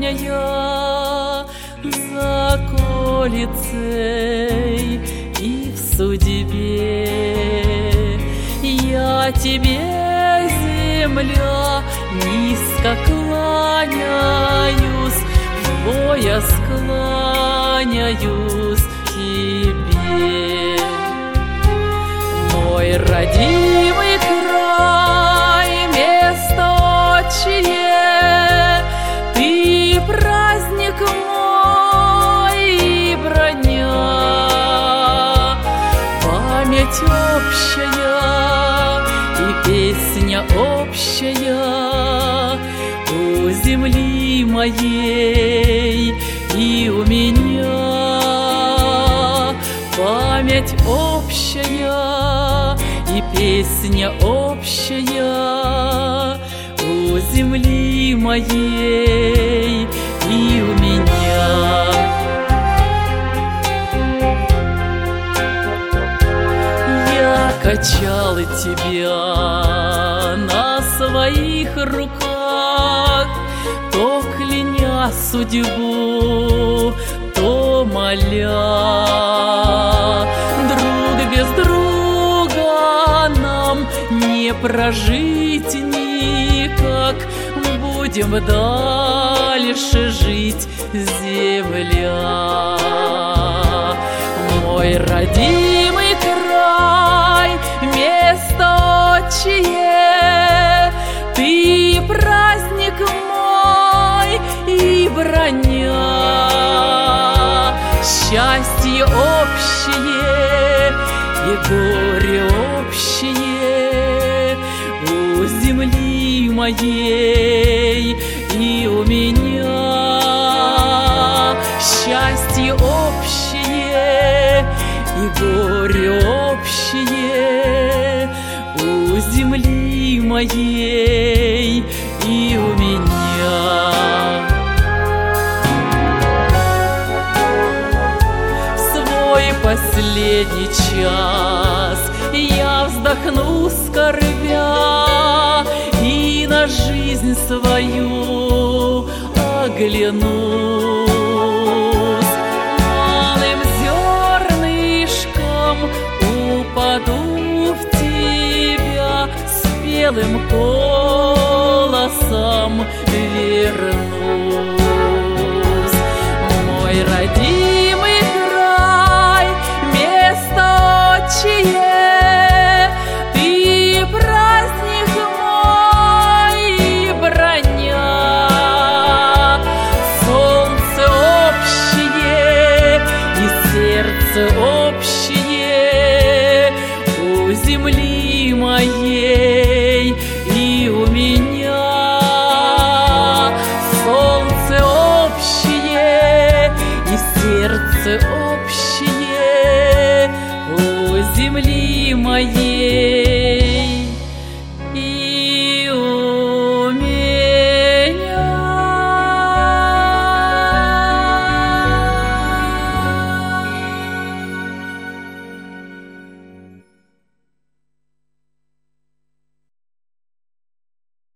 давняя заколицей и в судьбе. Я тебе, земля, низко кланяюсь, в пояс кланяюсь тебе. Мой родимый край, место отчие, ты праздник мой и броня, память общая и песня общая у земли моей и у меня. Память общая и песня общая у земли моей и у меня. Я качал тебя на своих руках, то кляня судьбу, то моля. Друг без друга нам не прожить никак, будем дальше жить, земля. Мой родимый край, место отчие, ты праздник мой и броня. Счастье общее и горе общее у земли моей и у меня. Счастье общее и горе общее у земли моей и у меня. Последний час я вздохну, скорбя, и на жизнь свою оглянусь. Малым зернышком упаду в тебя, спелым голосом вернусь. Мой родимый край, место отчие, ты праздник мой и броня. Солнце общее и сердце общее у земли моей и у меня. Солнце общее и сердце общее у земли моей